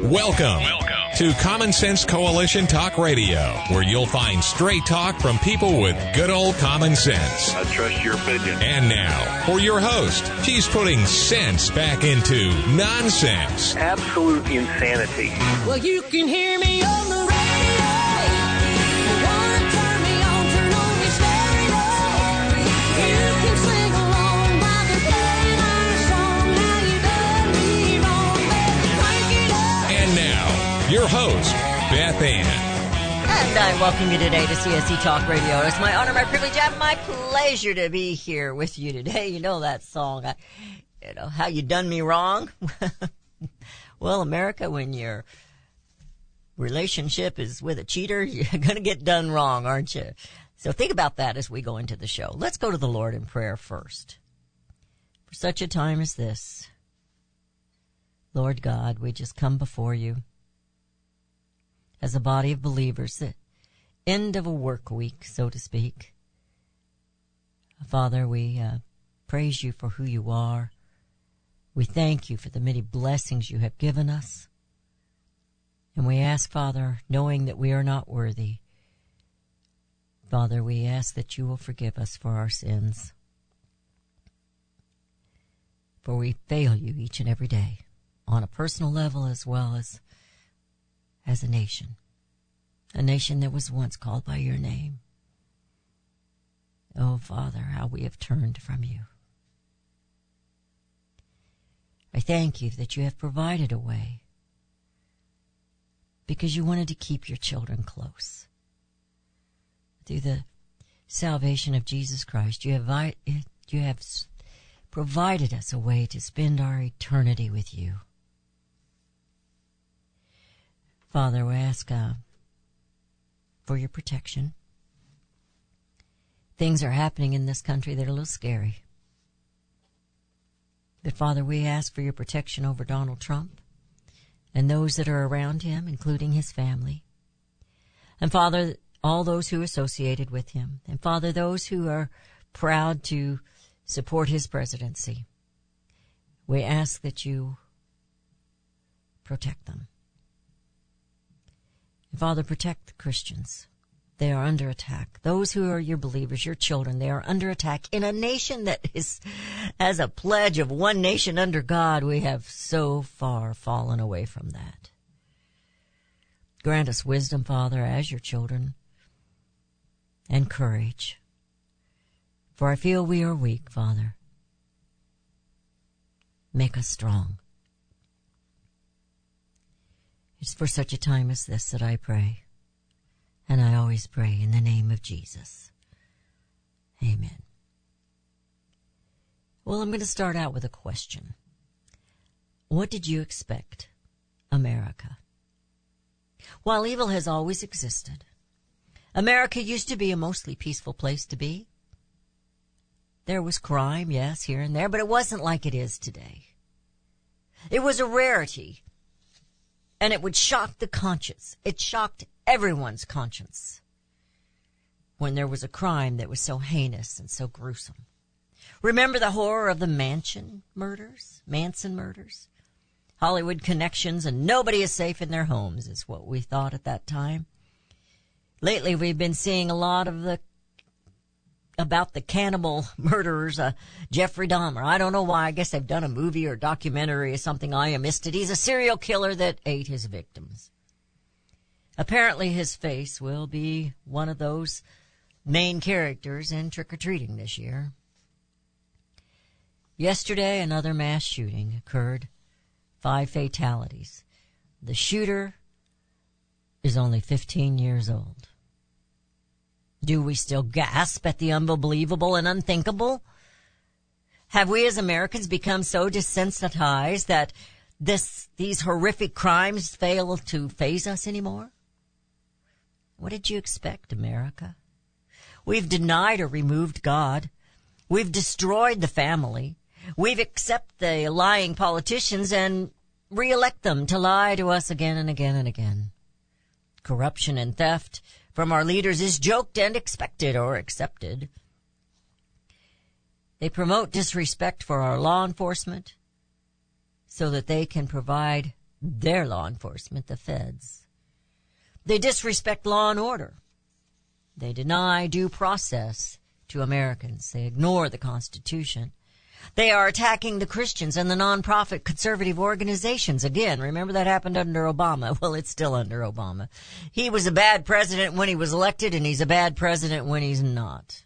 Welcome to Common Sense Coalition Talk Radio, where you'll find straight talk from people with good old common sense. I trust your opinion. And now, for your host, she's putting sense back into nonsense. Absolute insanity. Well, you can hear me on the radio. You want to turn me on, turn on me stereo. You can sing along while they're playing our song. How you done me wrong, baby, crank it up. And now, your host, Beth Ann. And I welcome you today to CSC Talk Radio. It's my honor, my privilege, and my pleasure to be here with you today. You know that song, How You Done Me Wrong? Well, America, when your relationship is with a cheater, you're going to get done wrong, aren't you? So think about that as we go into the show. Let's go to the Lord in prayer first. For such a time as this, Lord God, we just come before you as a body of believers, the end of a work week, so to speak. Father, we praise you for who you are. We thank you for the many blessings you have given us. And we ask, Father, knowing that we are not worthy, Father, we ask that you will forgive us for our sins. For we fail you each and every day, on a personal level as well as a nation that was once called by your name. Oh, Father, how we have turned from you. I thank you that you have provided a way because you wanted to keep your children close. Through the salvation of Jesus Christ, you have provided us a way to spend our eternity with you. Father, we ask for your protection. Things are happening in this country that are a little scary. But Father, we ask for your protection over Donald Trump and those that are around him, including his family. And Father, all those who are associated with him. And Father, those who are proud to support his presidency. We ask that you protect them. And Father, protect the Christians. They are under attack. Those who are your believers, your children, they are under attack in a nation that is, as a pledge of one nation under God, we have so far fallen away from that. Grant us wisdom, Father, as your children, and courage. For I feel we are weak, Father. Make us strong. It's for such a time as this that I pray. And I always pray in the name of Jesus. Amen. Well, I'm going to start out with a question. What did you expect, America? While evil has always existed, America used to be a mostly peaceful place to be. There was crime, yes, here and there, but it wasn't like it is today. It was a rarity, and it would shock the conscience. It shocked everyone's conscience when there was a crime that was so heinous and so gruesome. Remember the horror of the Manson murders? Hollywood connections, and nobody is safe in their homes is what we thought at that time. Lately we've been seeing a lot of about the cannibal murderers, Jeffrey Dahmer. I don't know why. I guess they've done a movie or documentary or something. I missed it. He's a serial killer that ate his victims. Apparently his face will be one of those main characters in trick-or-treating this year. Yesterday, another mass shooting occurred. 5 fatalities. The shooter is only 15 years old. Do we still gasp at the unbelievable and unthinkable? Have we as Americans become so desensitized that these horrific crimes fail to faze us anymore? What did you expect, America? We've denied or removed God. We've destroyed the family. We've accepted the lying politicians and re-elect them to lie to us again and again and again. Corruption and theft from our leaders is joked and expected or accepted. They promote disrespect for our law enforcement so that they can provide their law enforcement, the feds. They disrespect law and order. They deny due process to Americans. They ignore the Constitution. They are attacking the Christians and the nonprofit conservative organizations. Again, remember that happened under Obama. Well, it's still under Obama. He was a bad president when he was elected, and he's a bad president when he's not.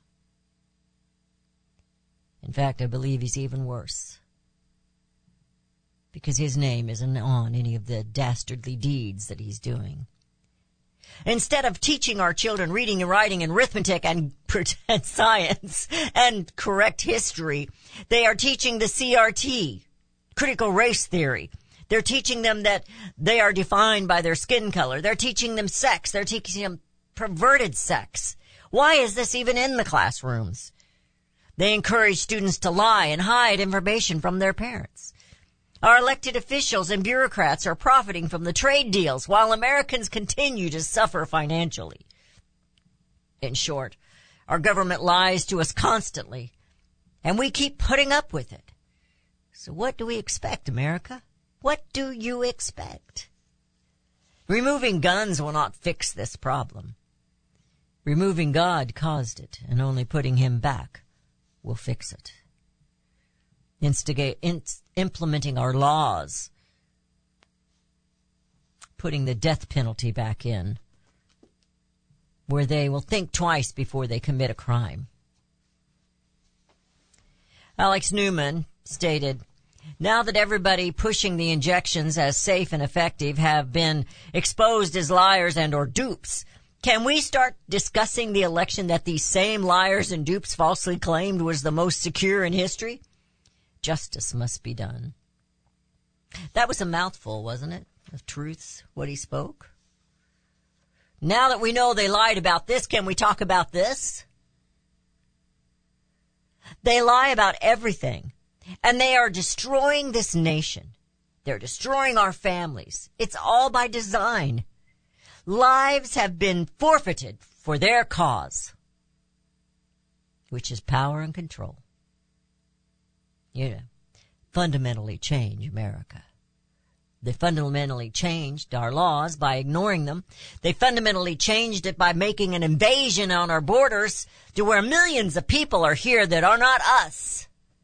In fact, I believe he's even worse, because his name isn't on any of the dastardly deeds that he's doing. Instead of teaching our children reading and writing and arithmetic and science and correct history, they are teaching the CRT, critical race theory. They're teaching them that they are defined by their skin color. They're teaching them sex. They're teaching them perverted sex. Why is this even in the classrooms? They encourage students to lie and hide information from their parents. Our elected officials and bureaucrats are profiting from the trade deals while Americans continue to suffer financially. In short, our government lies to us constantly, and we keep putting up with it. So what do we expect, America? What do you expect? Removing guns will not fix this problem. Removing God caused it, and only putting him back will fix it. Implementing our laws, putting the death penalty back in, where they will think twice before they commit a crime. Alex Newman stated, now that everybody pushing the injections as safe and effective have been exposed as liars and or dupes, can we start discussing the election that these same liars and dupes falsely claimed was the most secure in history? Justice must be done. That was a mouthful, wasn't it, of truths, what he spoke? Now that we know they lied about this, can we talk about this? They lie about everything, and they are destroying this nation. They're destroying our families. It's all by design. Lives have been forfeited for their cause, which is power and control. Fundamentally change America. They fundamentally changed our laws by ignoring them. They fundamentally changed it by making an invasion on our borders to where millions of people are here that are not us.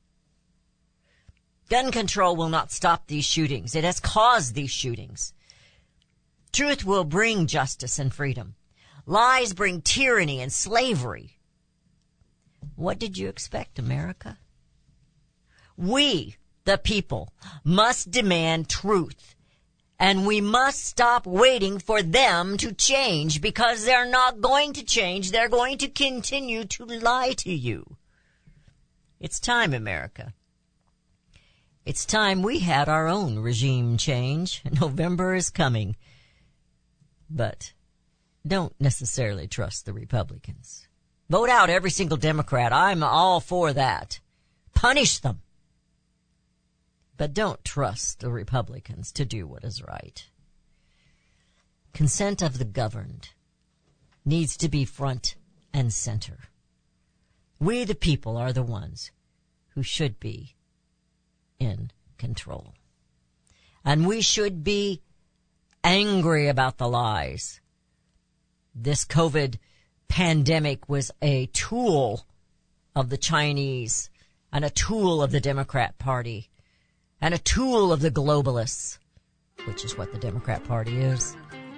Gun control will not stop these shootings. It has caused these shootings. Truth will bring justice and freedom. Lies bring tyranny and slavery. What did you expect, America? We, the people, must demand truth, and we must stop waiting for them to change, because they're not going to change. They're going to continue to lie to you. It's time, America. It's time we had our own regime change. November is coming. But don't necessarily trust the Republicans. Vote out every single Democrat. I'm all for that. Punish them. But don't trust the Republicans to do what is right. Consent of the governed needs to be front and center. We, the people, are the ones who should be in control. And we should be angry about the lies. This COVID pandemic was a tool of the Chinese and a tool of the Democrat Party and a tool of the globalists, which is what the Democrat Party is.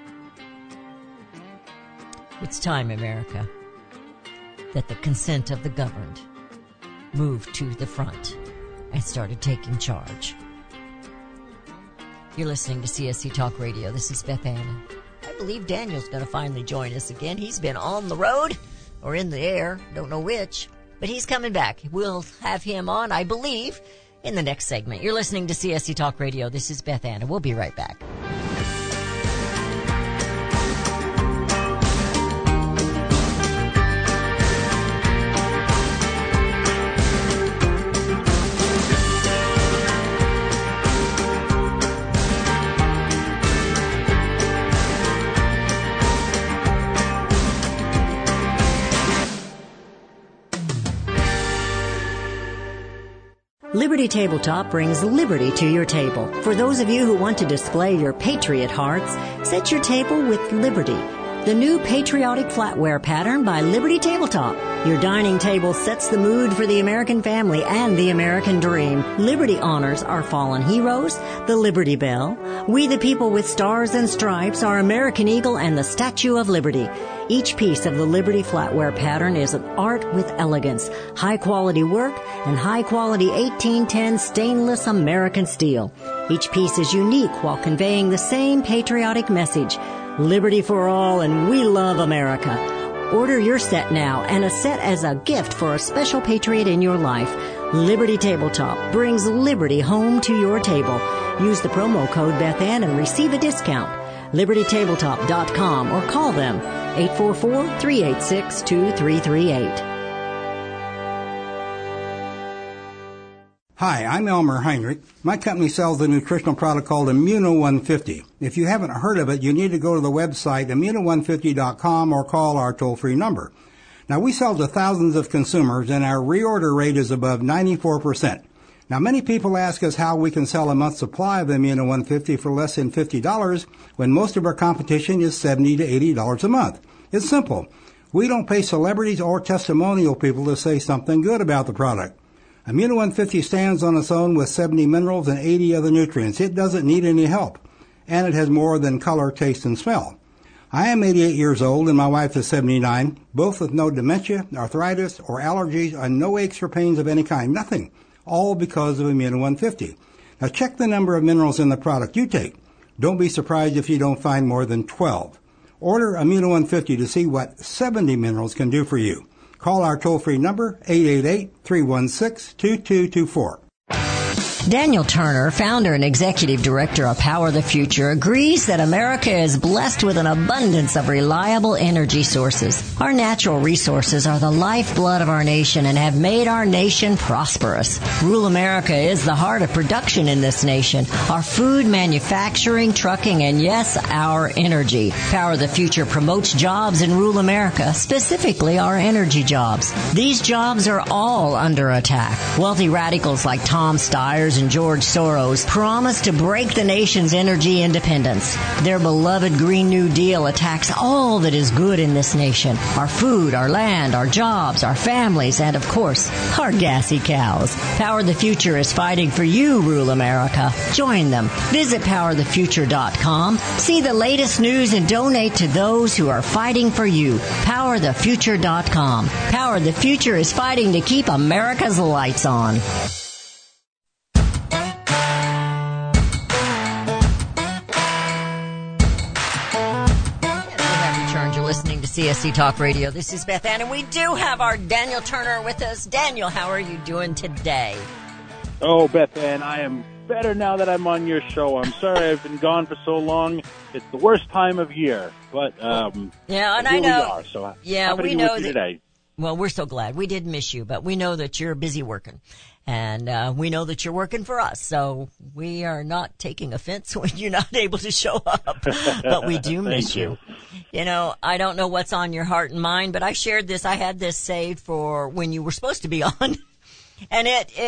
It's time, America, that the consent of the governed moved to the front and started taking charge. You're listening to CSC Talk Radio. This is Beth Ann. I believe Daniel's going to finally join us again. He's been on the road or in the air, don't know which, but he's coming back. We'll have him on, I believe, in the next segment. You're listening to CSC Talk Radio. This is Beth Ann, and we'll be right back. Liberty Tabletop brings liberty to your table. For those of you who want to display your patriot hearts, set your table with Liberty, the new patriotic flatware pattern by Liberty Tabletop. Your dining table sets the mood for the American family and the American dream. Liberty honors our fallen heroes, the Liberty Bell, we the people with stars and stripes, our American Eagle, and the Statue of Liberty. Each piece of the Liberty flatware pattern is an art with elegance, high-quality work, and high-quality 1810 stainless American steel. Each piece is unique while conveying the same patriotic message, liberty for all, and we love America. Order your set now and a set as a gift for a special patriot in your life. Liberty Tabletop brings liberty home to your table. Use the promo code BethAnn and receive a discount. LibertyTabletop.com or call them 844-386-2338. Hi, I'm Elmer Heinrich. My company sells a nutritional product called Immuno 150. If you haven't heard of it, you need to go to the website immuno150.com or call our toll-free number. Now, we sell to thousands of consumers, and our reorder rate is above 94%. Now, many people ask us how we can sell a month's supply of Immuno 150 for less than $50 when most of our competition is $70 to $80 a month. It's simple. We don't pay celebrities or testimonial people to say something good about the product. Immuno 150 stands on its own with 70 minerals and 80 other nutrients. It doesn't need any help. And it has more than color, taste, and smell. I am 88 years old and my wife is 79, both with no dementia, arthritis, or allergies, and no aches or pains of any kind. Nothing. All because of Immuno 150. Now check the number of minerals in the product you take. Don't be surprised if you don't find more than 12. Order Immuno 150 to see what 70 minerals can do for you. Call our toll-free number, 888-316-2224. Daniel Turner, founder and executive director of Power the Future, agrees that America is blessed with an abundance of reliable energy sources. Our natural resources are the lifeblood of our nation and have made our nation prosperous. Rural America is the heart of production in this nation. Our food, manufacturing, trucking, and yes, our energy. Power the Future promotes jobs in rural America, specifically our energy jobs. These jobs are all under attack. Wealthy radicals like Tom Steyer and George Soros promise to break the nation's energy independence. Their beloved Green New Deal attacks all that is good in this nation. Our food, our land, our jobs, our families, and of course, our gassy cows. Power the Future is fighting for you, rural America. Join them. Visit PowerTheFuture.com. See the latest news and donate to those who are fighting for you. PowerTheFuture.com. Power the Future is fighting to keep America's lights on. Listening to CSC Talk Radio. This is Beth Ann, and we do have our Daniel Turner with us. Daniel, how are you doing today? Oh, Beth Ann, I am better now that I'm on your show. I'm sorry I've been gone for so long. It's the worst time of year, but yeah, and I know. We are, so yeah, we know that. Today. Well, we're so glad. We did miss you, but we know that you're busy working. And we know that you're working for us, so we are not taking offense when you're not able to show up. But we do miss you. You know, I don't know what's on your heart and mind, but I shared this. I had this saved for when you were supposed to be on. And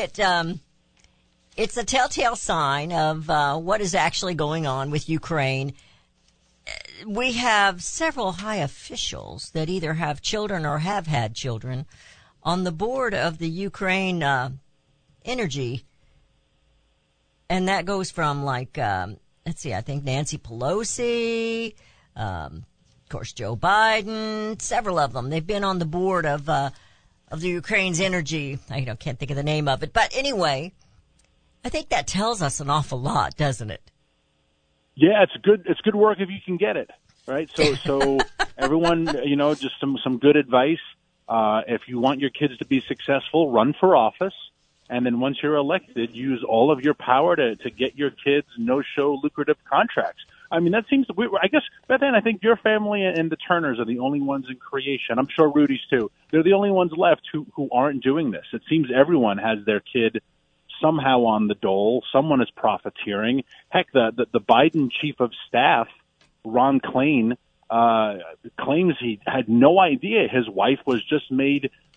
it's a telltale sign of what is actually going on with Ukraine. We have several high officials that either have children or have had children on the board of the Ukraine energy, and that goes from like let's see, I think Nancy Pelosi, of course Joe Biden, several of them. They've been on the board of the Ukraine's energy. I can't think of the name of it, but anyway, I think that tells us an awful lot, doesn't it? Yeah, it's good work if you can get it, right? So everyone, just some good advice. If you want your kids to be successful, run for office. And then once you're elected, use all of your power to get your kids no-show lucrative contracts. I mean, that seems to be, I guess, Beth Ann, I think your family and the Turners are the only ones in creation. I'm sure Rudy's too. They're the only ones left who aren't doing this. It seems everyone has their kid somehow on the dole. Someone is profiteering. Heck, the Biden chief of staff, Ron Klain, claims he had no idea his wife was just made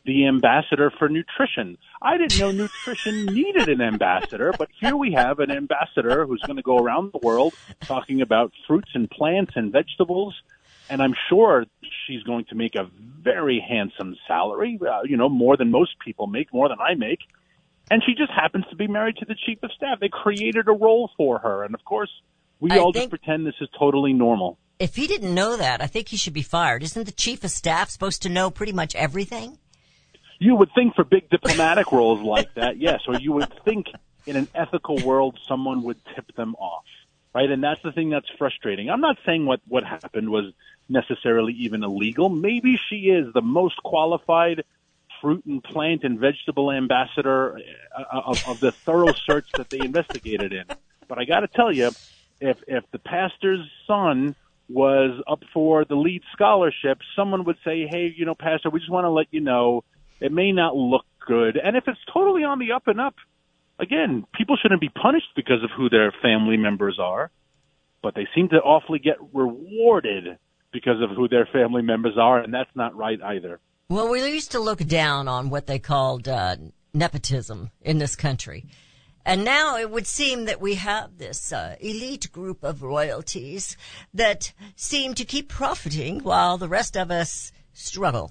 the ambassador for nutrition. I didn't know nutrition needed an ambassador, but here we have an ambassador who's going to go around the world talking about fruits and plants and vegetables. And I'm sure she's going to make a very handsome salary, more than most people make, more than I make. And she just happens to be married to the chief of staff. They created a role for her. And, of course, we all just pretend this is totally normal. If he didn't know that, I think he should be fired. Isn't the chief of staff supposed to know pretty much everything? You would think for big diplomatic roles like that, yes. Or you would think in an ethical world someone would tip them off, right? And that's the thing that's frustrating. I'm not saying what happened was necessarily even illegal. Maybe she is the most qualified fruit and plant and vegetable ambassador of the thorough search that they investigated in. But I got to tell you, if the pastor's son was up for the lead scholarship, someone would say, hey, Pastor, we just want to let you know it may not look good. And if it's totally on the up and up, again, people shouldn't be punished because of who their family members are, but they seem to awfully get rewarded because of who their family members are, and that's not right either. Well, we used to look down on what they called nepotism in this country. And now it would seem that we have this elite group of royalties that seem to keep profiting while the rest of us struggle.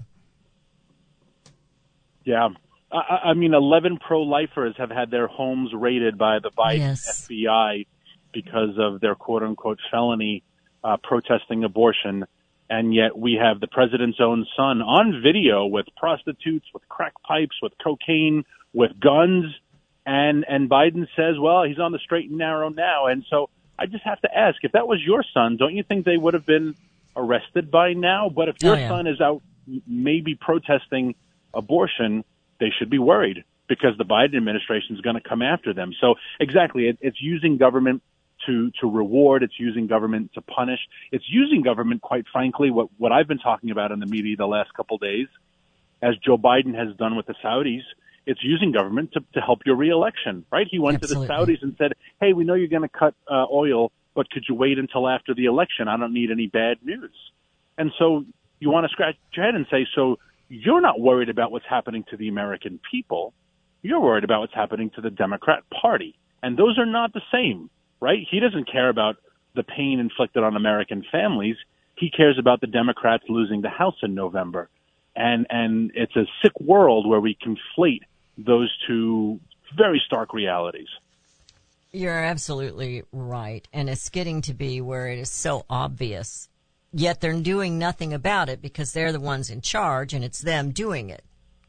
Yeah. I mean, 11 pro-lifers have had their homes raided by the Biden FBI because of their quote-unquote felony protesting abortion. And yet we have the president's own son on video with prostitutes, with crack pipes, with cocaine, with guns. And Biden says, well, he's on the straight and narrow now. And so I just have to ask, if that was your son, don't you think they would have been arrested by now? But if your son is out maybe protesting abortion, they should be worried because the Biden administration is going to come after them. So exactly, it's using government to reward. It's using government to punish. It's using government, quite frankly, what I've been talking about in the media the last couple of days, as Joe Biden has done with the Saudis. It's using government to help your reelection, right? He went to the Saudis and said, hey, we know you're going to cut oil, but could you wait until after the election? I don't need any bad news. And so you want to scratch your head and say, so you're not worried about what's happening to the American people. You're worried about what's happening to the Democrat Party. And those are not the same, right? He doesn't care about the pain inflicted on American families. He cares about the Democrats losing the House in November. And it's a sick world where we conflate those two very stark realities. You're absolutely right. And it's getting to be where it is so obvious, yet they're doing nothing about it because they're the ones in charge and it's them doing it.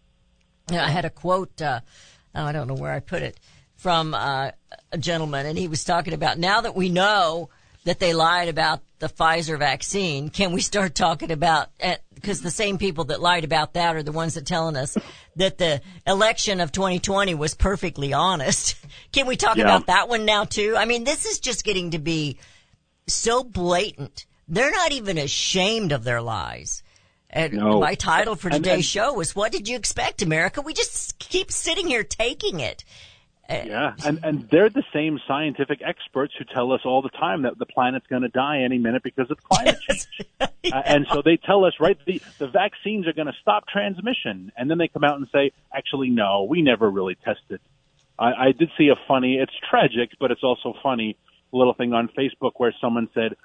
I had a quote, I don't know where I put it, from a gentleman, and he was talking about, now that we know that they lied about the Pfizer vaccine, can we start talking about, because the same people that lied about that are the ones that telling us that the election of 2020 was perfectly honest. Can we talk about that one now too? I mean, this is just getting to be so blatant. They're not even ashamed of their lies. And my title for today's show was, what did you expect, America? We just keep sitting here taking it. Yeah, and they're the same scientific experts who tell us all the time that the planet's going to die any minute because of climate change. And so they tell us, right, the vaccines are going to stop transmission. And then they come out and say, actually, no, we never really tested. I did see a funny, it's tragic, but it's also funny, little thing on Facebook where someone said,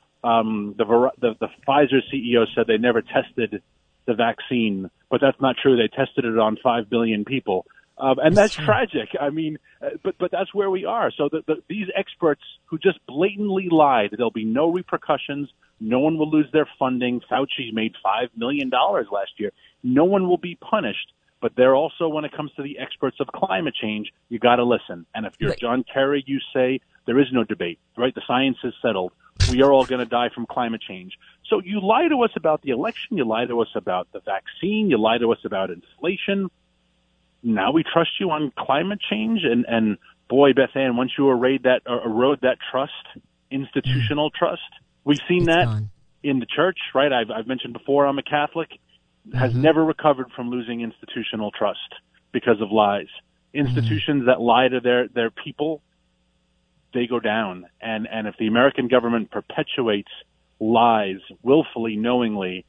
the Pfizer CEO said they never tested the vaccine, but that's not true. They tested it on 5 billion people. And that's tragic. I mean, but that's where we are. So these experts who just blatantly lied, there'll be no repercussions. No one will lose their funding. Fauci made $5 million last year. No one will be punished. But they're also, when it comes to the experts of climate change, you got to listen. And if you're John Kerry, you say there is no debate, right? The science is settled. We are all going to die from climate change. So you lie to us about the election. You lie to us about the vaccine. You lie to us about inflation. Now we trust you on climate change. And boy, Beth Ann, once you erode that trust, institutional trust, we've seen that in the church, right? I've mentioned before, I'm a Catholic, has never recovered from losing institutional trust because of lies. Institutions that lie to their people, they go down. And if the American government perpetuates lies willfully, knowingly,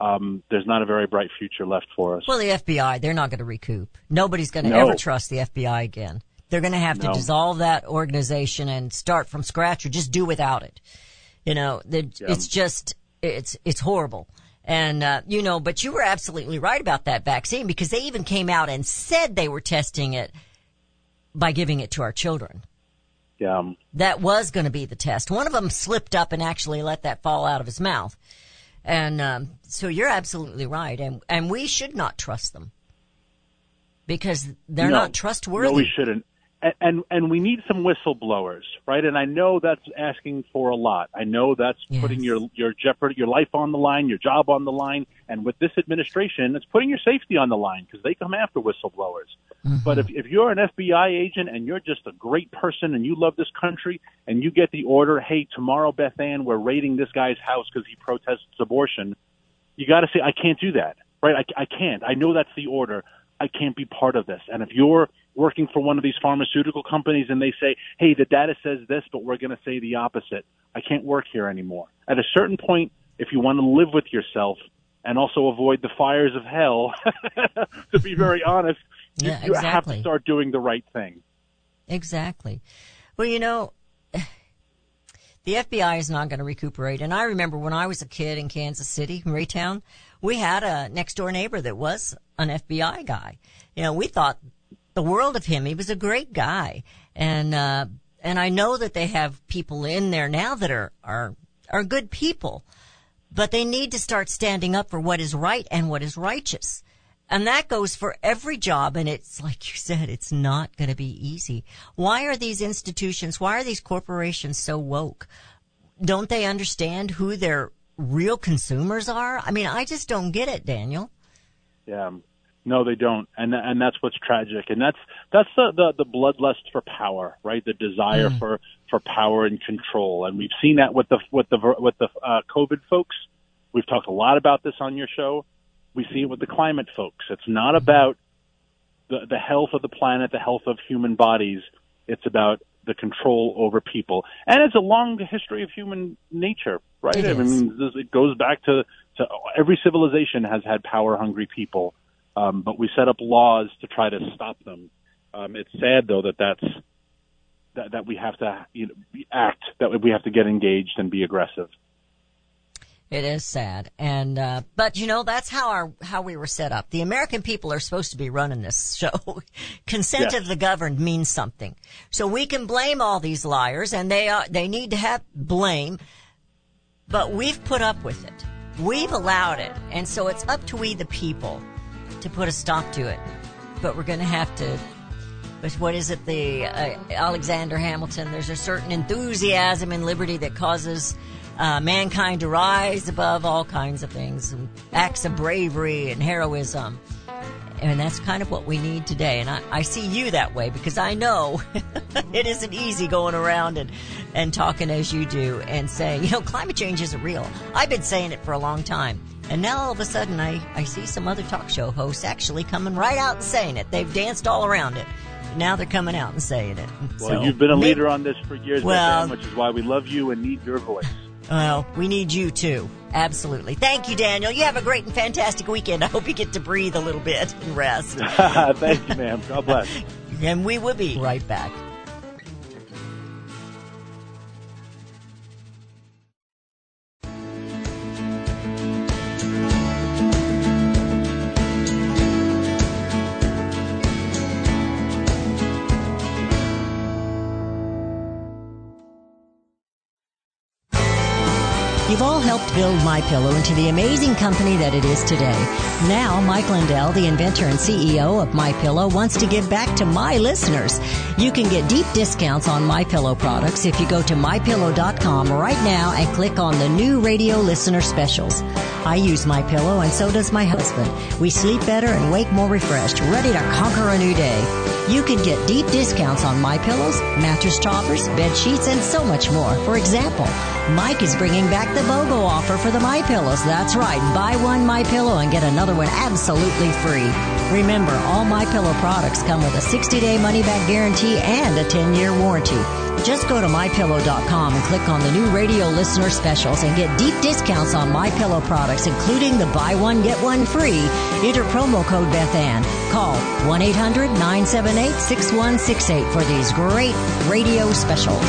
there's not a very bright future left for us. Well, the FBI, they're not going to recoup. Nobody's going to No. ever trust the FBI again. They're going to have to No. dissolve that organization and start from scratch or just do without it. You know, it's just, it's horrible. And, you know, but you were absolutely right about that vaccine because they even came out and said they were testing it by giving it to our children. Yeah. That was going to be the test. One of them slipped up and actually let that fall out of his mouth. And so you're absolutely right. And we should not trust them because they're No. not trustworthy. No, we shouldn't. And we need some whistleblowers, right? And I know that's asking for a lot. I know that's putting your life on the line, your job on the line. And with this administration, it's putting your safety on the line because they come after whistleblowers. Mm-hmm. But if you're an FBI agent and you're just a great person and you love this country and you get the order, hey, tomorrow, Beth Ann, we're raiding this guy's house because he protests abortion, you got to say, I can't do that, right? I can't. I know that's the order. I can't be part of this. And if you're working for one of these pharmaceutical companies and they say, hey, the data says this, but we're going to say the opposite, I can't work here anymore. At a certain point, if you want to live with yourself and also avoid the fires of hell, to be very honest, you have to start doing the right thing. Exactly. Well, you know, the FBI is not going to recuperate. And I remember when I was a kid in Kansas City, Raytown, we had a next door neighbor that was an FBI guy. You know, we thought the world of him. He was a great guy. And I know that they have people in there now that are good people, but they need to start standing up for what is right and what is righteous. And that goes for every job. And it's like you said, it's not going to be easy. Why are these institutions, why are these corporations so woke? Don't they understand who their real consumers are? I mean, I just don't get it, Daniel. Yeah. No, they don't. And that's what's tragic. And that's the bloodlust for power, right? The desire for power and control. And we've seen that with the COVID folks. We've talked a lot about this on your show. We see it with the climate folks. It's not about the health of the planet, the health of human bodies. It's about the control over people. And it's a long history of human nature, right? It is. I mean, it goes back to every civilization has had power-hungry people, but we set up laws to try to stop them. It's sad, though, that we have to act, that we have to get engaged and be aggressive. It is sad. And, but you know, that's how we were set up. The American people are supposed to be running this show. Consent of the governed means something. So we can blame all these liars and they need to have blame, but we've put up with it. We've allowed it. And so it's up to we, the people, to put a stop to it. But we're going to have to, what is it? The, Alexander Hamilton, there's a certain enthusiasm in liberty that causes mankind to rise above all kinds of things, and acts of bravery and heroism. And that's kind of what we need today. And I see you that way because I know it isn't easy going around and talking as you do and saying, climate change isn't real. I've been saying it for a long time. And now all of a sudden I see some other talk show hosts actually coming right out and saying it. They've danced all around it. Now they're coming out and saying it. Well, so, you've been a leader on this for years, well, which is why we love you and need your voice. Well, we need you too. Absolutely. Thank you, Daniel. You have a great and fantastic weekend. I hope you get to breathe a little bit and rest. Thank you, ma'am. God bless. And we will be right back. You've all helped build MyPillow into the amazing company that it is today. Now, Mike Lindell, the inventor and CEO of MyPillow, wants to give back to my listeners. You can get deep discounts on MyPillow products if you go to MyPillow.com right now and click on the new radio listener specials. I use MyPillow and so does my husband. We sleep better and wake more refreshed, ready to conquer a new day. You can get deep discounts on MyPillows, mattress toppers, bed sheets, and so much more. For example, Mike is bringing back the BOGO offer for the MyPillows. That's right. Buy one MyPillow and get another one absolutely free. Remember, all MyPillow products come with a 60-day money-back guarantee and a 10-year warranty. Just go to MyPillow.com and click on the new radio listener specials and get deep discounts on MyPillow products, including the buy one, get one free. Enter promo code BethAnn. Call 1-800-978-6168 for these great radio specials.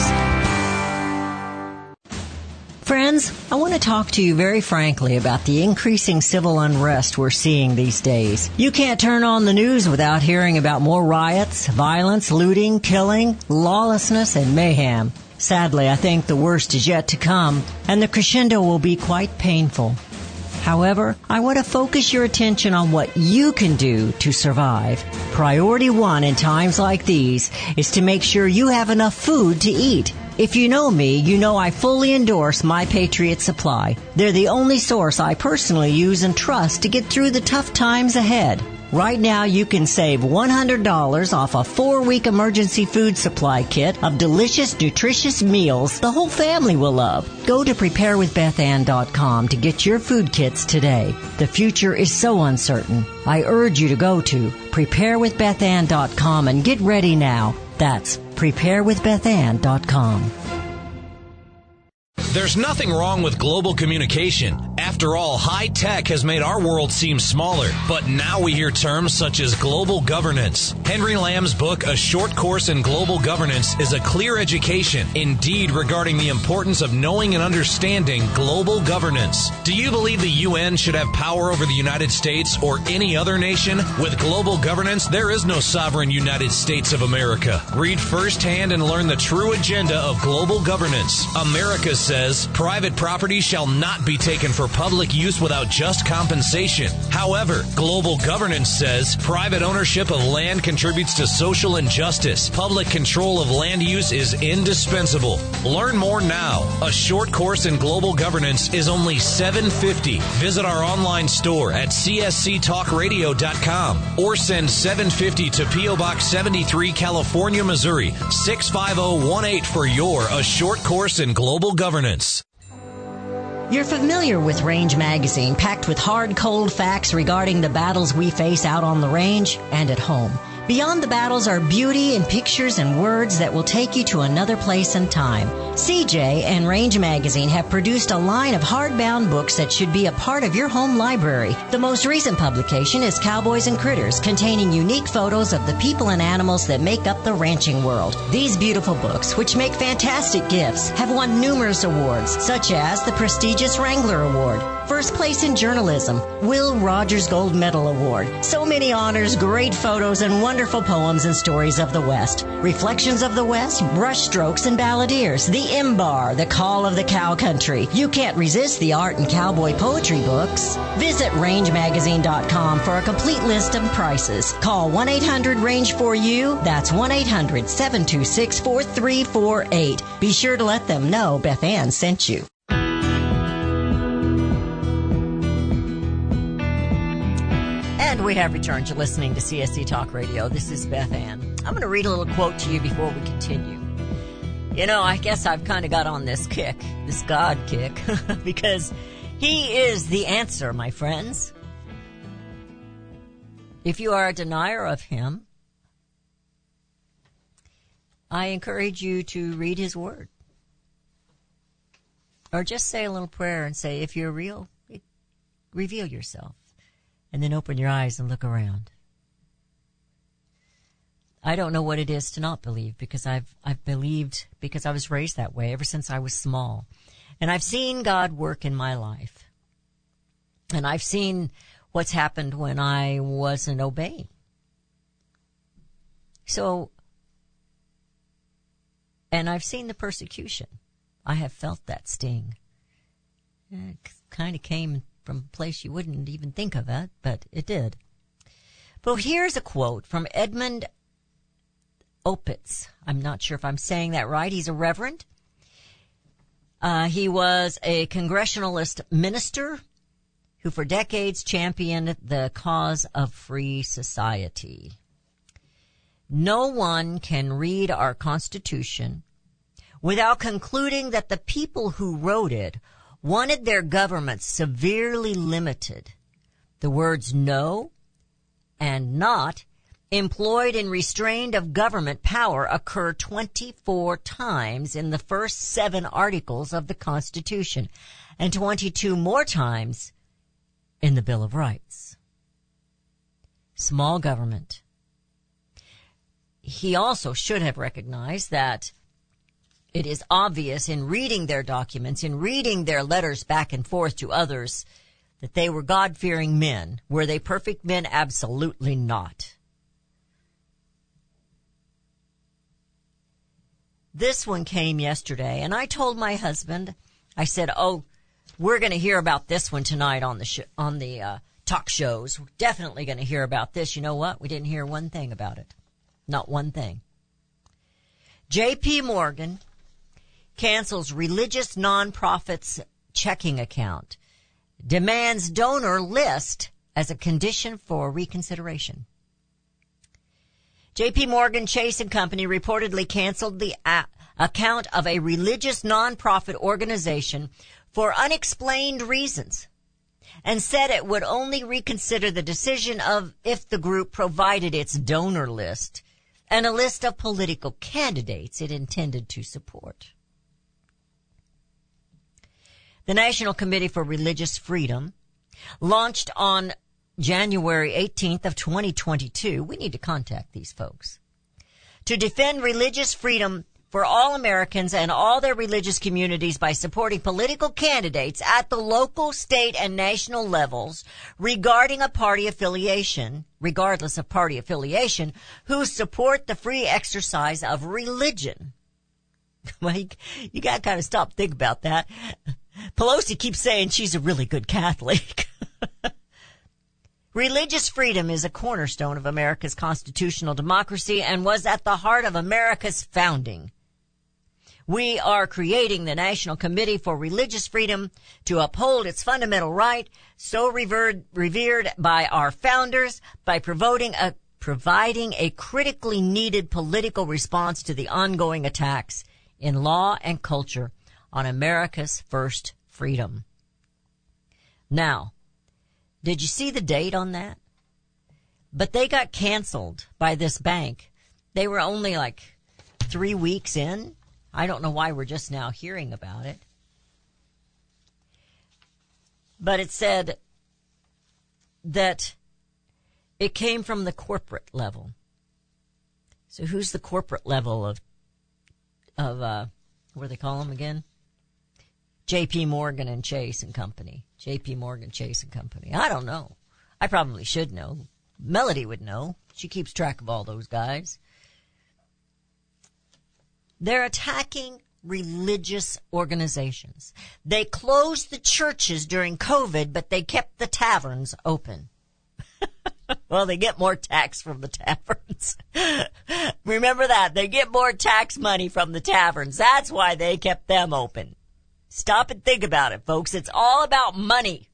Friends, I want to talk to you very frankly about the increasing civil unrest we're seeing these days. You can't turn on the news without hearing about more riots, violence, looting, killing, lawlessness, and mayhem. Sadly, I think the worst is yet to come, and the crescendo will be quite painful. However, I want to focus your attention on what you can do to survive. Priority one in times like these is to make sure you have enough food to eat. If you know me, you know I fully endorse My Patriot Supply. They're the only source I personally use and trust to get through the tough times ahead. Right now, you can save $100 off a 4-week emergency food supply kit of delicious, nutritious meals the whole family will love. Go to preparewithbethann.com to get your food kits today. The future is so uncertain. I urge you to go to preparewithbethann.com and get ready now. That's preparewithbethann.com. There's nothing wrong with global communication. After all, high tech has made our world seem smaller, but now we hear terms such as global governance. Henry Lamb's book, A Short Course in Global Governance, is a clear education, indeed, regarding the importance of knowing and understanding global governance. Do you believe the UN should have power over the United States or any other nation? With global governance, there is no sovereign United States of America. Read firsthand and learn the true agenda of global governance. America says private property shall not be taken for public use without just compensation. However, global governance says private ownership of land contributes to social injustice. Public control of land use is indispensable. Learn more now. A Short Course in Global Governance is only $7.50. Visit our online store at csctalkradio.com or send $7.50 to P.O. Box 73, California, Missouri 65018 for your A Short Course in Global Governance. You're familiar with Range Magazine, packed with hard, cold facts regarding the battles we face out on the range and at home. Beyond the battles are beauty and pictures and words that will take you to another place and time. CJ and Range Magazine have produced a line of hardbound books that should be a part of your home library. The most recent publication is Cowboys and Critters, containing unique photos of the people and animals that make up the ranching world. These beautiful books, which make fantastic gifts, have won numerous awards, such as the prestigious Wrangler Award, First Place in Journalism, Will Rogers Gold Medal Award. So many honors, great photos, and wonderful poems and stories of the West. Reflections of the West, Brushstrokes and Balladeers, The Imbar, The Call of the Cow Country. You can't resist the art and cowboy poetry books. Visit rangemagazine.com for a complete list of prices. Call 1-800-RANGE-4U. That's 1-800-726-4348. Be sure to let them know Beth Ann sent you. And we have returned to listening to CSC Talk Radio. This is Beth Ann. I'm going to read a little quote to you before we continue. You know, I guess I've kind of got on this kick, this God kick, because He is the answer, my friends. If you are a denier of Him, I encourage you to read His Word. Or just say a little prayer and say, if you're real, reveal yourself. And then open your eyes and look around. I don't know what it is to not believe, because I've believed because I was raised that way ever since I was small. And I've seen God work in my life. And I've seen what's happened when I wasn't obeying. So, and I've seen the persecution. I have felt that sting. It kind of came from a place you wouldn't even think of it, but it did. But here's a quote from Edmund Opitz. I'm not sure if I'm saying that right. He's a reverend. He was a Congressionalist minister who for decades championed the cause of free society. No one can read our Constitution without concluding that the people who wrote it wanted their government severely limited. The words no and not employed in restraint of government power occur 24 times in the first 7 articles of the Constitution and 22 more times in the Bill of Rights. Small government. He also should have recognized that it is obvious in reading their documents, in reading their letters back and forth to others, that they were God-fearing men. Were they perfect men? Absolutely not. This one came yesterday, and I told my husband, I said, oh, we're going to hear about this one tonight on the talk shows. We're definitely going to hear about this. You know what? We didn't hear one thing about it. Not one thing. J.P. Morgan cancels religious nonprofits checking account, demands donor list as a condition for reconsideration. J.P. Morgan Chase & Company reportedly canceled the account of a religious nonprofit organization for unexplained reasons and said it would only reconsider the decision of if the group provided its donor list and a list of political candidates it intended to support. The National Committee for Religious Freedom launched on January 18th of 2022. We need to contact these folks to defend religious freedom for all Americans and all their religious communities by supporting political candidates at the local, state, and national levels regarding a party affiliation, regardless of party affiliation, who support the free exercise of religion. Well, you got to kind of stop and think about that. Pelosi keeps saying she's a really good Catholic. Religious freedom is a cornerstone of America's constitutional democracy and was at the heart of America's founding. We are creating the National Committee for Religious Freedom to uphold its fundamental right, so revered by our founders, by providing a critically needed political response to the ongoing attacks in law and culture on America's first freedom. Now, did you see the date on that? But they got canceled by this bank. They were only like 3 weeks in. I don't know why we're just now hearing about it. But it said that it came from the corporate level. So who's the corporate level of what do they call them again? J.P. Morgan and Chase and Company. J.P. Morgan, Chase and Company. I don't know. I probably should know. Melody would know. She keeps track of all those guys. They're attacking religious organizations. They closed the churches during COVID, but they kept the taverns open. Well, they get more tax from the taverns. Remember that. They get more tax money from the taverns. That's why they kept them open. Stop and think about it, folks. It's all about money.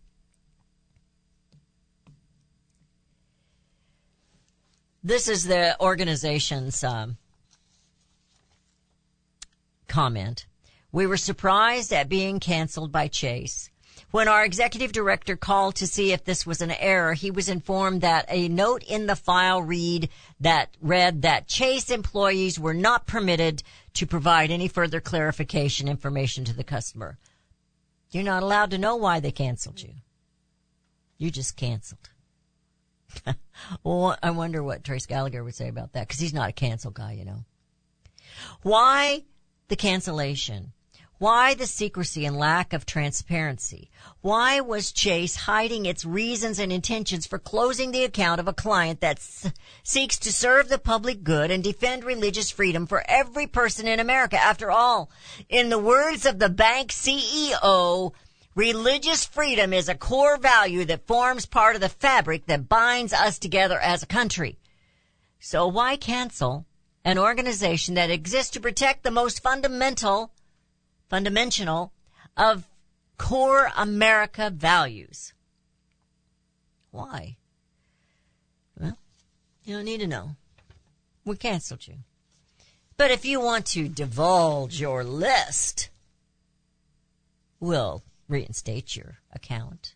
This is the organization's comment. We were surprised at being canceled by Chase. When our executive director called to see if this was an error, he was informed that a note in the file read that Chase employees were not permitted to provide any further clarification information to the customer. You're not allowed to know why they canceled you. You just canceled. Well, I wonder what Trace Gallagher would say about that, because he's not a cancel guy, you know. Why the cancellation? Why the secrecy and lack of transparency? Why was Chase hiding its reasons and intentions for closing the account of a client that seeks to serve the public good and defend religious freedom for every person in America? After all, in the words of the bank CEO, religious freedom is a core value that forms part of the fabric that binds us together as a country. So why cancel an organization that exists to protect the most fundamental of core America values? Why? Well, you don't need to know. We canceled you. But if you want to divulge your list, we'll reinstate your account.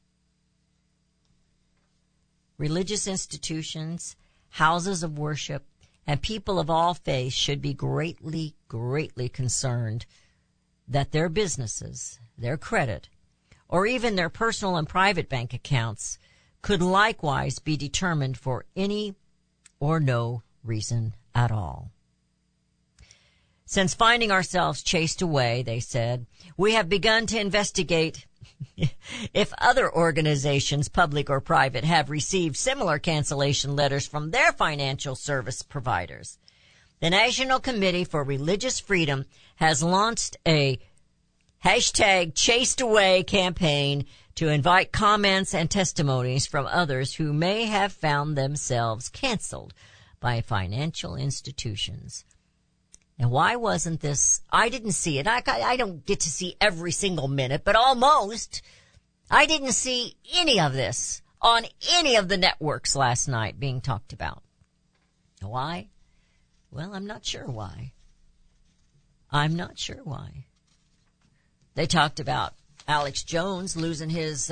Religious institutions, houses of worship, and people of all faiths should be greatly, greatly concerned that their businesses, their credit, or even their personal and private bank accounts could likewise be determined for any or no reason at all. Since finding ourselves chased away, they said, we have begun to investigate if other organizations, public or private, have received similar cancellation letters from their financial service providers. The National Committee for Religious Freedom has launched a #ChasedAway campaign to invite comments and testimonies from others who may have found themselves canceled by financial institutions. And why wasn't this? I didn't see it. I don't get to see every single minute, but almost. I didn't see any of this on any of the networks last night being talked about. Why? Well, I'm not sure why. I'm not sure why. They talked about Alex Jones losing his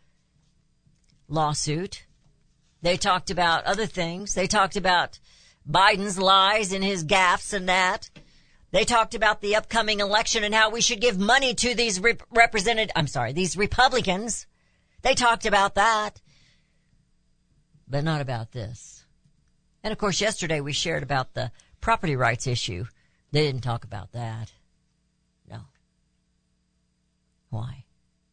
lawsuit. They talked about other things. They talked about Biden's lies and his gaffes and that. They talked about the upcoming election and how we should give money to these these Republicans. They talked about that. But not about this. And of course, yesterday we shared about the property rights issue. They didn't talk about that. No. Why?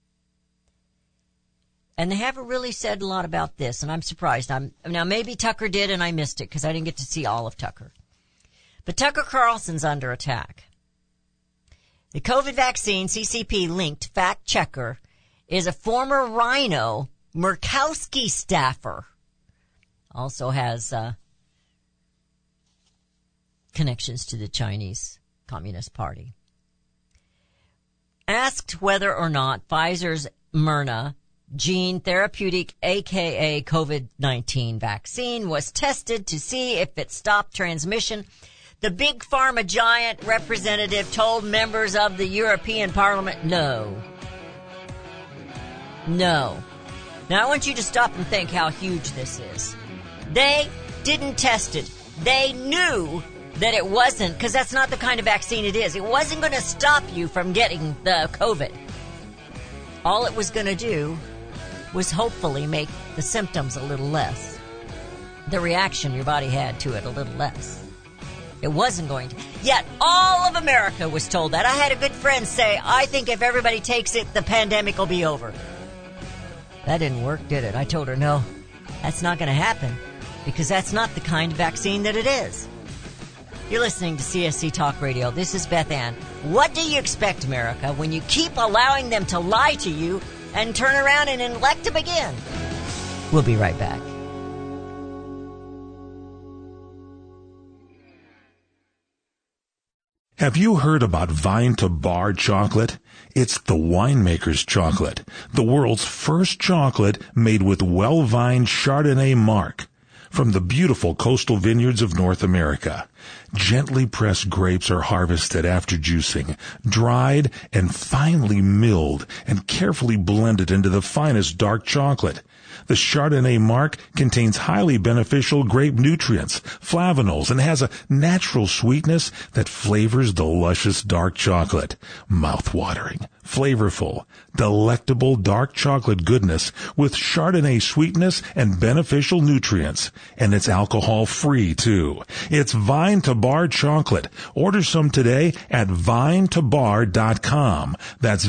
And they haven't really said a lot about this, and I'm surprised. Now, maybe Tucker did, and I missed it because I didn't get to see all of Tucker. But Tucker Carlson's under attack. The COVID vaccine CCP-linked fact checker is a former Rhino Murkowski staffer. Also has connections to the Chinese Communist Party. Asked whether or not Pfizer's Myrna gene therapeutic, aka COVID-19 vaccine, was tested to see if it stopped transmission, the big pharma giant representative told members of the European Parliament, no. No. Now I want you to stop and think how huge this is. They didn't test it. They knew that it wasn't, because that's not the kind of vaccine it is. It wasn't going to stop you from getting the COVID. All it was going to do was hopefully make the symptoms a little less. The reaction your body had to it a little less. It wasn't going to. Yet all of America was told that. I had a good friend say, I think if everybody takes it, the pandemic will be over. That didn't work, did it? I told her, no, that's not going to happen, because that's not the kind of vaccine that it is. You're listening to CSC Talk Radio. This is Beth Ann. What do you expect, America, when you keep allowing them to lie to you and turn around and elect them again? We'll be right back. Have you heard about Vine to Bar chocolate? It's the winemaker's chocolate, the world's first chocolate made with well-vined Chardonnay marc from the beautiful coastal vineyards of North America. Gently pressed grapes are harvested after juicing, dried and finely milled and carefully blended into the finest dark chocolate. The Chardonnay marc contains highly beneficial grape nutrients, flavanols, and has a natural sweetness that flavors the luscious dark chocolate. Mouth-watering, flavorful, delectable dark chocolate goodness with Chardonnay sweetness and beneficial nutrients. And it's alcohol-free, too. It's Vine to Bar chocolate. Order some today at vinetobar.com. That's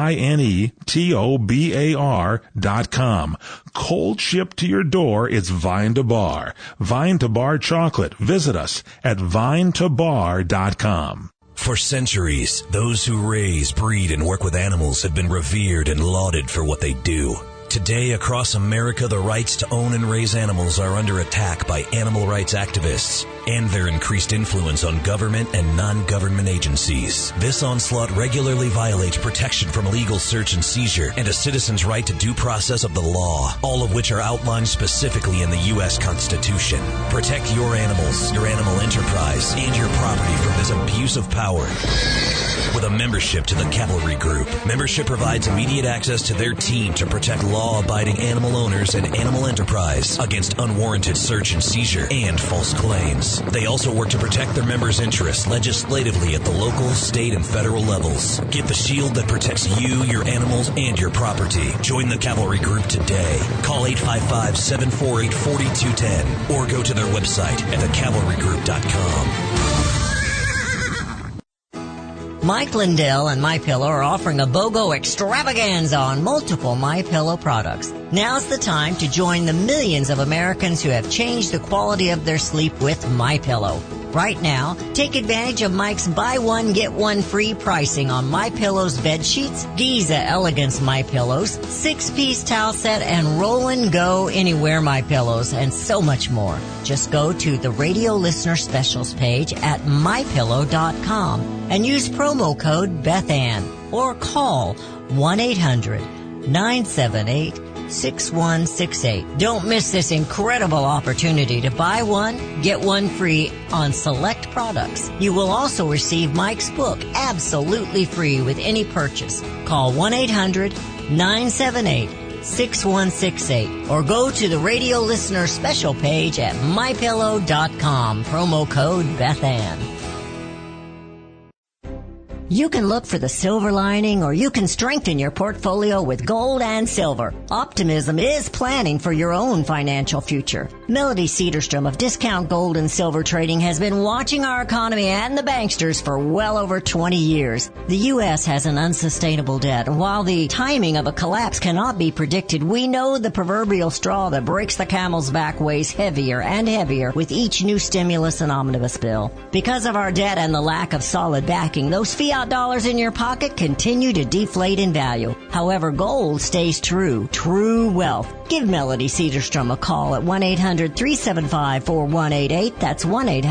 VINETOBAR.com. Cold shipped to your door, it's Vine to Bar. Vine to Bar chocolate. Visit us at vinetobar.com. For centuries, those who raise, breed, and work with animals have been revered and lauded for what they do. Today, across America, the rights to own and raise animals are under attack by animal rights activists. and their increased influence on government and non-government agencies. This onslaught regularly violates protection from illegal search and seizure and a citizen's right to due process of the law, all of which are outlined specifically in the U.S. Constitution. Protect your animals, your animal enterprise, and your property from this abuse of power. With a membership to the Cavalry Group, membership provides immediate access to their team to protect law-abiding animal owners and animal enterprise against unwarranted search and seizure and false claims. They also work to protect their members' interests legislatively at the local, state, and federal levels. Get the shield that protects you, your animals, and your property. Join the Cavalry Group today. Call 855-748-4210 or go to their website at thecavalrygroup.com. Mike Lindell and MyPillow are offering a BOGO extravaganza on multiple MyPillow products. Now's the time to join the millions of Americans who have changed the quality of their sleep with MyPillow. Right now, take advantage of Mike's buy one, get one free pricing on MyPillow's bed sheets, Giza Elegance MyPillows, 6-piece towel set, and Roll and Go Anywhere MyPillows, and so much more. Just go to the radio listener specials page at MyPillow.com and use promo code BethAnn or call 1-800-978-6168. Don't miss this incredible opportunity to buy one, get one free on select products. You will also receive Mike's book absolutely free with any purchase. Call 1-800-978-6168 or go to the radio listener special page at MyPillow.com. Promo code BethAnn. You can look for the silver lining, or you can strengthen your portfolio with gold and silver. Optimism is planning for your own financial future. Melody Cedarstrom of Discount Gold and Silver Trading has been watching our economy and the banksters for well over 20 years. The U.S. has an unsustainable debt, and while the timing of a collapse cannot be predicted, we know the proverbial straw that breaks the camel's back weighs heavier and heavier with each new stimulus and omnibus bill. Because of our debt and the lack of solid backing, those fiat dollars in your pocket continue to deflate in value. However, gold stays true wealth. Give Melody Cedarstrom a call at 1-800-375-4188. That's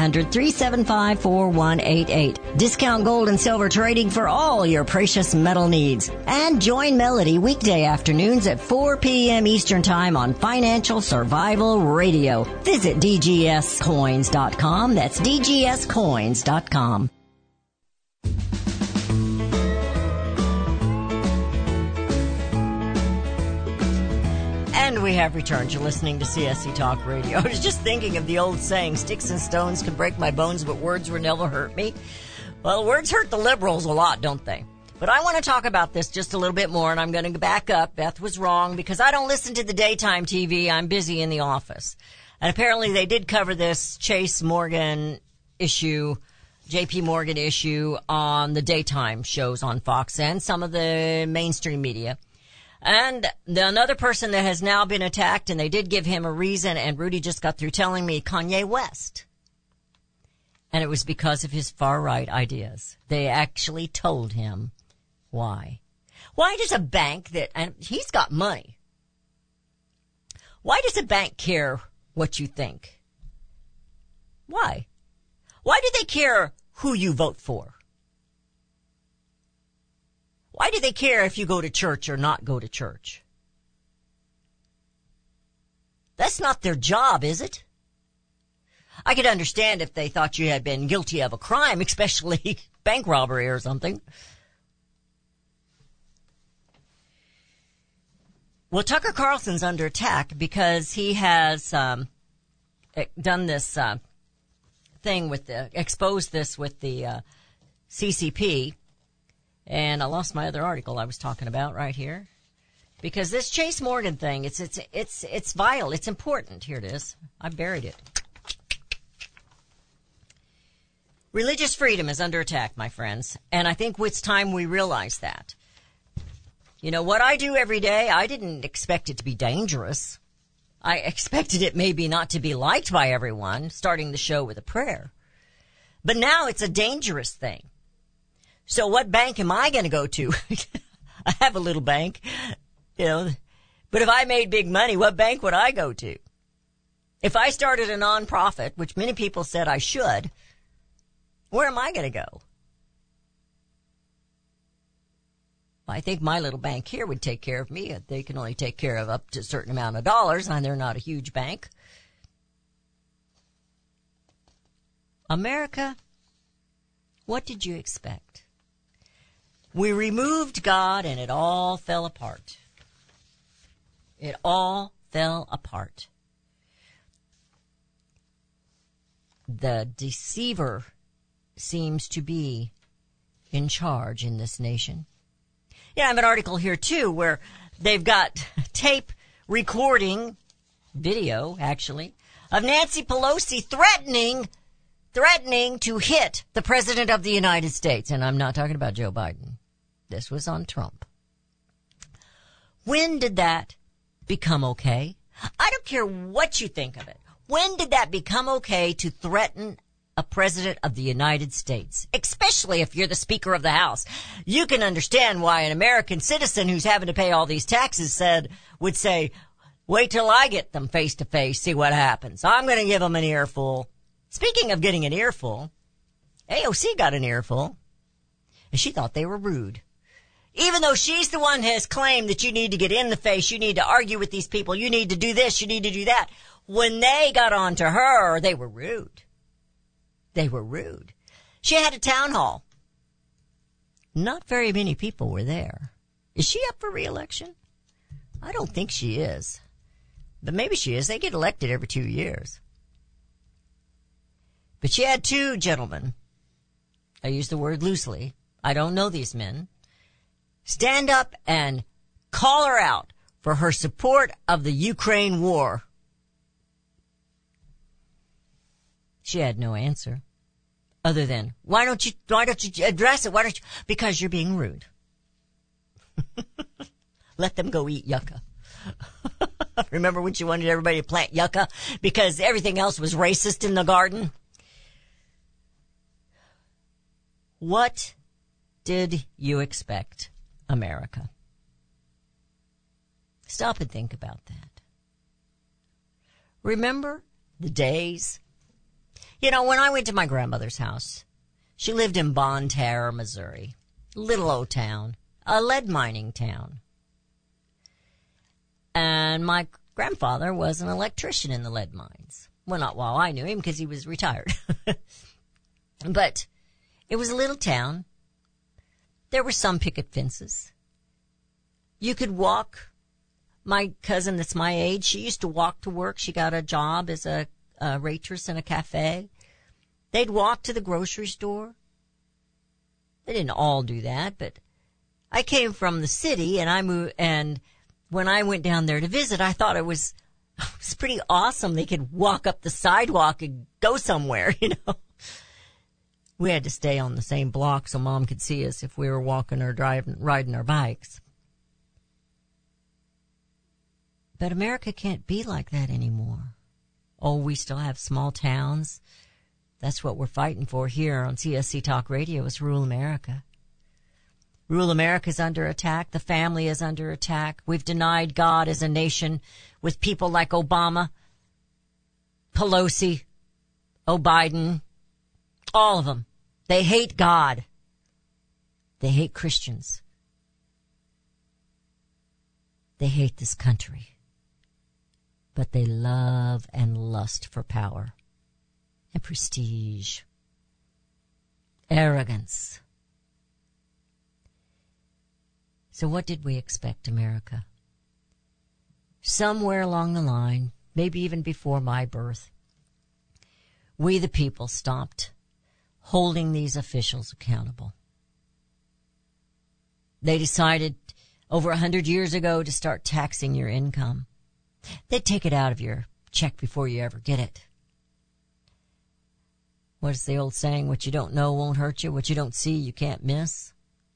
1-800-375-4188. Discount Gold and Silver Trading for all your precious metal needs. And join Melody weekday afternoons at 4 p.m. Eastern Time on Financial Survival Radio. Visit DGScoins.com. That's DGScoins.com. And we have returned. You're listening to CSC Talk Radio. I was just thinking of the old saying, sticks and stones can break my bones, but words will never hurt me. Well, words hurt the liberals a lot, don't they? But I want to talk about this just a little bit more, and I'm going to back up. Beth was wrong because I don't listen to the daytime TV. I'm busy in the office. And apparently they did cover this Chase Morgan issue, JP Morgan issue on the daytime shows on Fox and some of the mainstream media. And another person that has now been attacked, and they did give him a reason, and Rudy just got through telling me, Kanye West. And it was because of his far-right ideas. They actually told him why. Why does a bank and he's got money. Why does a bank care what you think? Why? Why do they care who you vote for? Why do they care if you go to church or not go to church? That's not their job, is it? I could understand if they thought you had been guilty of a crime, especially bank robbery or something. Well, Tucker Carlson's under attack because he has done this thing with exposed this with the CCP. And I lost my other article I was talking about right here. Because this Chase Morgan thing, it's vital. It's important. Here it is. I buried it. Religious freedom is under attack, my friends. And I think it's time we realize that. You know, what I do every day, I didn't expect it to be dangerous. I expected it maybe not to be liked by everyone, starting the show with a prayer. But now it's a dangerous thing. So what bank am I going to go to? I have a little bank, you know, but if I made big money, what bank would I go to? If I started a nonprofit, which many people said I should, where am I going to go? I think my little bank here would take care of me. They can only take care of up to a certain amount of dollars, and they're not a huge bank. America, what did you expect? We removed God, and it all fell apart. It all fell apart. The deceiver seems to be in charge in this nation. Yeah, I have an article here, too, where they've got tape recording, video, actually, of Nancy Pelosi threatening to hit the President of the United States. And I'm not talking about Joe Biden. This was on Trump. When did that become okay? I don't care what you think of it. When did that become okay to threaten a president of the United States, especially if you're the Speaker of the House? You can understand why an American citizen who's having to pay all these taxes would say, wait till I get them face to face, see what happens. I'm going to give them an earful. Speaking of getting an earful, AOC got an earful, and she thought they were rude. Even though she's the one who has claimed that you need to get in the face, you need to argue with these people, you need to do this, you need to do that. When they got on to her, they were rude. They were rude. She had a town hall. Not very many people were there. Is she up for re-election? I don't think she is. But maybe she is. They get elected every 2 years. But she had two gentlemen, I use the word loosely, I don't know these men, stand up and call her out for her support of the Ukraine war. She had no answer other than, why don't you address it? Because you're being rude. Let them go eat yucca. Remember when she wanted everybody to plant yucca because everything else was racist in the garden? What did you expect, America? Stop and think about that. Remember the days? You know, when I went to my grandmother's house, she lived in Bonne Terre, Missouri, little old town, a lead mining town. And my grandfather was an electrician in the lead mines. Well, not while I knew him because he was retired. But it was a little town. There were some picket fences. You could walk. My cousin that's my age, she used to walk to work. She got a job as a waitress in a cafe. They'd walk to the grocery store. They didn't all do that, but I came from the city and I moved, and when I went down there to visit, I thought it was pretty awesome. They could walk up the sidewalk and go somewhere, you know. We had to stay on the same block so Mom could see us if we were walking or riding our bikes. But America can't be like that anymore. Oh, we still have small towns. That's what we're fighting for here on CSC Talk Radio, is rural America. Rural America is under attack. The family is under attack. We've denied God as a nation with people like Obama, Pelosi, Biden, all of them. They hate God. They hate Christians. They hate this country. But they love and lust for power and prestige, arrogance. So what did we expect, America? Somewhere along the line, maybe even before my birth, we the people stopped holding these officials accountable. They decided over 100 years ago to start taxing your income. They'd take it out of your check before you ever get it. What's the old saying? What you don't know won't hurt you. What you don't see, you can't miss.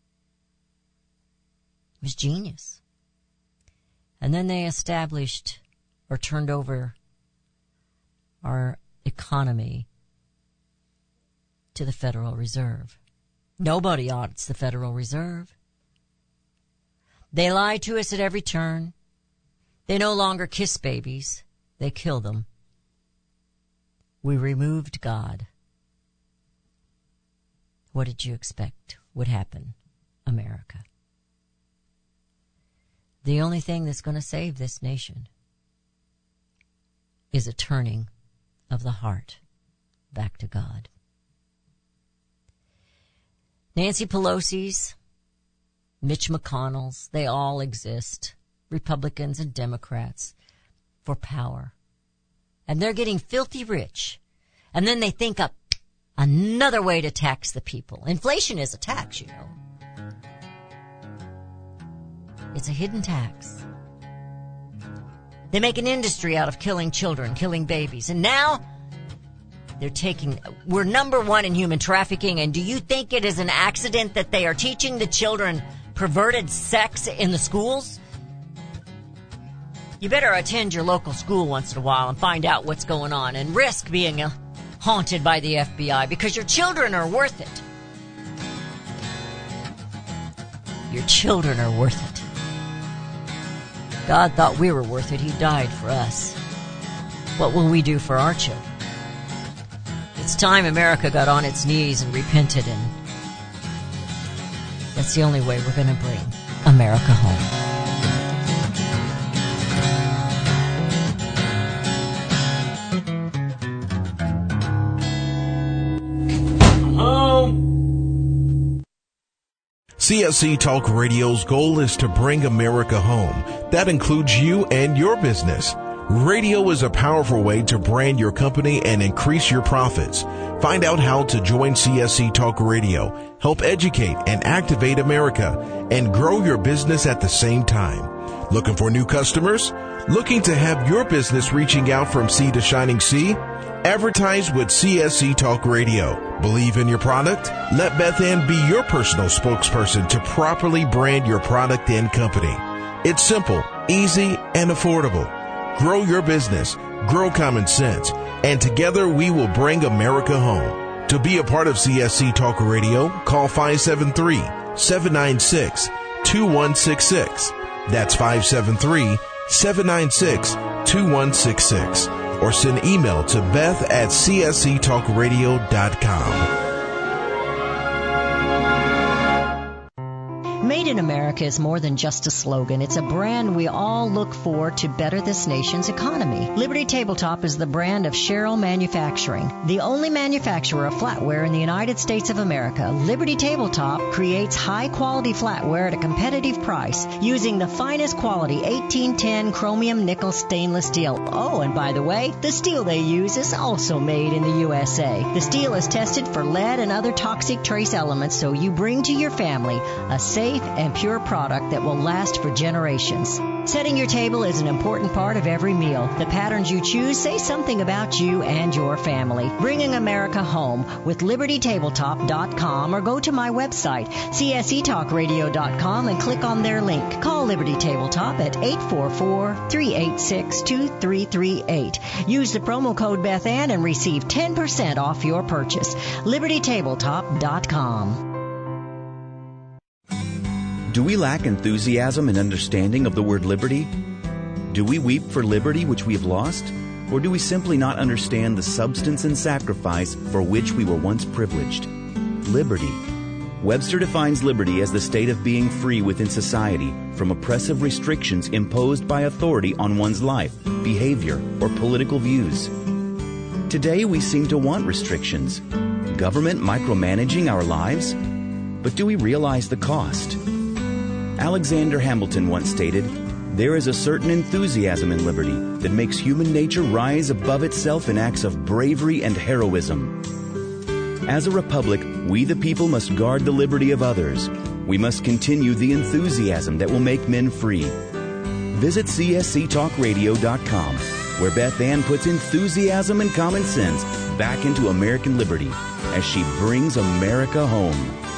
It was genius. And then they established or turned over our economy to the Federal Reserve. Nobody audits the Federal Reserve. They lie to us at every turn. They no longer kiss babies. They kill them. We removed God. What did you expect would happen, America? The only thing that's going to save this nation is a turning of the heart back to God. Nancy Pelosi's, Mitch McConnell's, they all exist, Republicans and Democrats, for power. And they're getting filthy rich. And then they think up another way to tax the people. Inflation is a tax, you know. It's a hidden tax. They make an industry out of killing children, killing babies. And now we're number one in human trafficking. And do you think it is an accident that they are teaching the children perverted sex in the schools? You better attend your local school once in a while and find out what's going on and risk being haunted by the FBI, because your children are worth it. Your children are worth it. God thought we were worth it. He died for us. What will we do for our children? It's time America got on its knees and repented, and that's the only way we're going to bring America home. CSC Talk Radio's goal is to bring America home. That includes you and your business. Radio is a powerful way to brand your company and increase your profits. Find out how to join CSC Talk Radio, help educate and activate America, and grow your business at the same time. Looking for new customers? Looking to have your business reaching out from sea to shining sea? Advertise with CSC Talk Radio. Believe in your product? Let Beth Ann be your personal spokesperson to properly brand your product and company. It's simple, easy, and affordable. Grow your business, grow common sense, and together we will bring America home. To be a part of CSC Talk Radio, call 573-796-2166. That's 573-796-2166. Or send email to beth@csctalkradio.com. Made in America is more than just a slogan. It's a brand we all look for to better this nation's economy. Liberty Tabletop is the brand of Sherrill Manufacturing, the only manufacturer of flatware in the United States of America. Liberty Tabletop creates high-quality flatware at a competitive price using the finest quality 1810 chromium nickel stainless steel. Oh, and by the way, the steel they use is also made in the USA. The steel is tested for lead and other toxic trace elements, so you bring to your family a safe and pure product that will last for generations. Setting your table is an important part of every meal. The patterns you choose say something about you and your family. Bringing America home with LibertyTabletop.com, or go to my website, CSETalkRadio.com, and click on their link. Call Liberty Tabletop at 844-386-2338. Use the promo code Beth Ann and receive 10% off your purchase. LibertyTabletop.com. Do we lack enthusiasm and understanding of the word liberty? Do we weep for liberty which we have lost? Or do we simply not understand the substance and sacrifice for which we were once privileged? Liberty. Webster defines liberty as the state of being free within society from oppressive restrictions imposed by authority on one's life, behavior, or political views. Today we seem to want restrictions. Government micromanaging our lives? But do we realize the cost? Alexander Hamilton once stated, "There is a certain enthusiasm in liberty that makes human nature rise above itself in acts of bravery and heroism." As a republic, we the people must guard the liberty of others. We must continue the enthusiasm that will make men free. Visit csctalkradio.com, where Beth Ann puts enthusiasm and common sense back into American liberty as she brings America home.